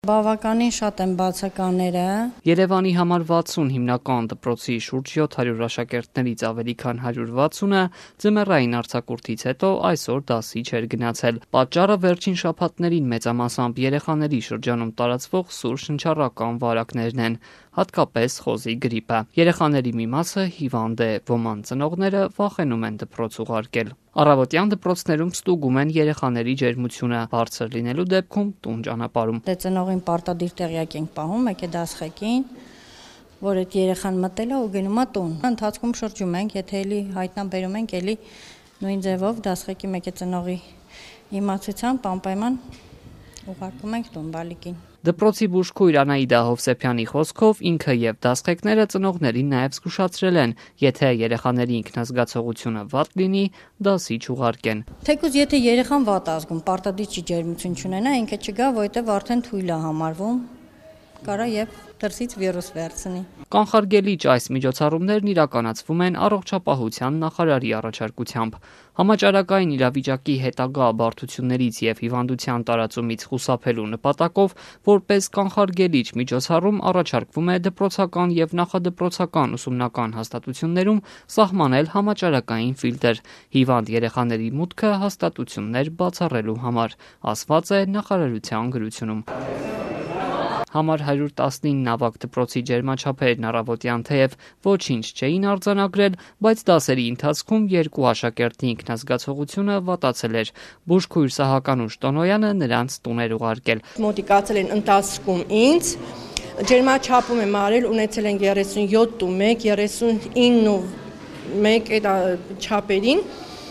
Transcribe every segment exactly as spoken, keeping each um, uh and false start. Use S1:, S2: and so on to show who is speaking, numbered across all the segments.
S1: Բավականին շատ են բացակաները։
S2: Երևանի համար վաթսուն հիմնական դպրոցի շուրջ յոթ հարյուր աշակերտներից ավելի քան հարյուր վաթսունը ձմեռային արձակուրդից հետո այսօր դասի չէր գնացել։ Պատճառը վերջին շաբաթներին մեծամասամբ երեխաների շրջանում տարածվող սուր շնչառական վարակներն են, հատկապես խոզի գրիպը։ Երեխաների մի մասը հիվանդ է, ոմանց ծնողները վախենում են դպրոց ուղարկել։ Առավոտյան դպրոցներում ստուգում են երեխաների ջերմությունը, բարձր լինելու դեպքում տուն ճանապարհում։
S1: Դե ծնողին պարտադիր տեղյակ ենք պահում, մեկ է դասղեկին, որ այդ երեխան մտել է ու գնում է տուն։ Ընթացքում շրջում ենք, եթե էլի հայտնաբերում ենք, էլի նույն ձևով դասղեկի մեկ է ծնողի իմացությամբ անպայման ուղարկում ենք տուն բալիկին։
S2: Դպրոցի բուժքույր Անահիտա Հովսեփյանի խոսքով ինքը եւ դասղեկները ծնողներին նաեւ զգուշացրել են, եթե երեխաների ինքնազգացողությունը վատ լինի, դասի չուղարկեն։
S1: Թեկուզ եթե երեխան վատ ազգում, պարտադիր չի ջերմություն չունենա, ինքը չգա, որովհետեւ արդեն թույլ է համարվում, կարա եւ դրսից վիրուս վերցնի։
S2: Կանխարգելիչ այս միջոցառումներն իրականացվում են առողջապահության նախարարի առաջարկությամբ։ Համաճարակային իրավիճակի հետագա բարդություններից եւ հիվանդության տարածումից խուսափելու նպատակով որպես կանխարգելիչ միջոցառում առաջարկվում է դպրոցական եւ նախադպրոցական ուսումնական հաստատություններում սահմանել համաճարակային ֆիլտր հիվանդ երեխաների մուտքը հաստատություններ բացառելու համար, ասված է նախարարության գրությունում։ Համար հարյուր տասնինը ավագ դպրոցի ջերմաչափերն առավոտյան թեև ոչինչ չէին արձանագրել, բայց դասերի ընթացքում երկու աշակերտի ինքնազգացողությունը վատացել էր։ Բուժքույր Սահականուշ Տոնոյանը նրանց տուն էր ուղարկել։
S3: Մոտիկացել են ընթացքում ինձ, ջերմաչափում եմ արել, ունեցել են երեսունյոթ ու մեկ, երեսունինը ու մեկ այդ չափերին։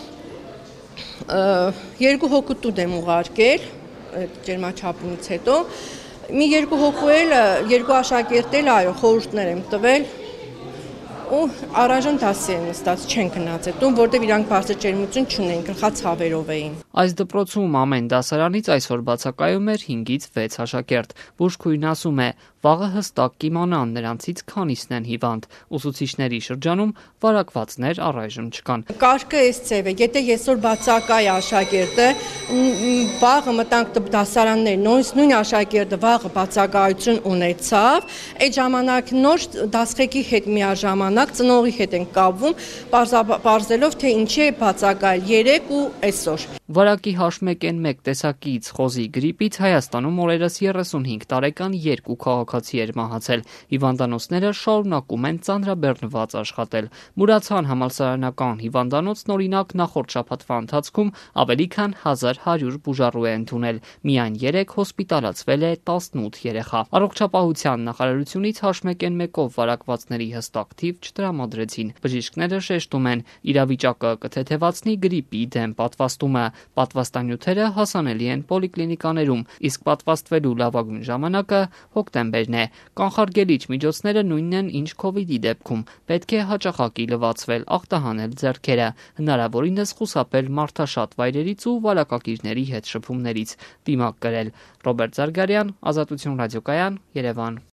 S3: Երկու հոգու տուն եմ ուղարկել ջերմաչափումից հետո։ Մի երկու հոգու էլ, երկու աշակերտ էլ այո, խորհուրդներ եմ տվել ու առայժմ դասի են նստած, չեն գնացել տուն, որտեղ իրանք բարձր ջերմություն չունեն, գլխացավերով էին։
S2: Այս դպրոցում ամեն դասարանից այսօր բացակայում էր հինգից վեց աշակերտ։ Բուժքույրն ասում է, վաղը հստակ կիմանան նրանցից քանիսն են հիվանդ։ Ուսուցիչների շրջանում վարակվածներ առայժմ չկան։
S3: Կարգը այս ձև է, եթե այսօր բացակայ աշակերտը, վաղը մտանք դասարաններ, նույն աշակերտը վաղը բացակայություն ունեցավ, այդ ժամանակ նոր դասղեկի հետ միաժամանակ ծնողի հետ են կապվում, պարզելով թե ինչի է բացակայել երեկ ու այսօր։
S2: Վարակի հաշմեկ են մեկ տեսակից խոզի գրիպից Հայաստանում օրերս երեսունհինգ տարեկան երկու քաղաքացի էր մահացել։ Հիվանդանոցները շարունակում են ծանրաբեռնված աշխատել։ Մուրացան համալսարանական հիվանդանոցն օրինակ նախորդ շաբաթվա ընթացքում ավելի քան հազար հարյուր բուժառու է ընդունել։ Միայն երեք հոսպիտալացվել է տասնութ երեխա։ Առողջապահության նախարարությունից հաշմեկ են մեկով վարակվածների հստակ թիվ չտրամադրեցին։ Բժիշկները շեշտում են, իրավիճակը կթեթևացնի գրիպի դեմ պատվաստումը։ Պատվաստանյութերը հասանելի են պոլիկլինիկաներում, իսկ պատվաստվելու լավագույն ժամանակը հոկտեմբերն է։ Կանխարգելիչ միջոցները նույնն են, ինչ քովիդի դեպքում։ Պետք է հաճախակի լվացվել, ախտահանել ձեռքերը, հնարավորինս խուսափել մարդաշատ վայրերից ու վարակակիրների հետ շփումներից, դիմակ կրել։ Ռոբերտ Զարգարյան, Ազատություն ռադիոկայան, Երևան։